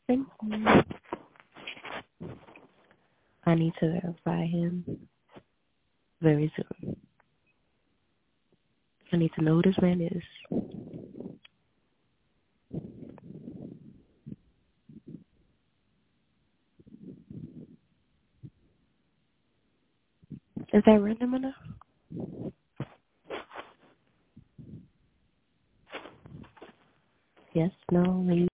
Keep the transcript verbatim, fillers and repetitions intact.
Thank you. I need to verify him very soon. I need to know who this man is. Is that random enough? Yes, no, maybe.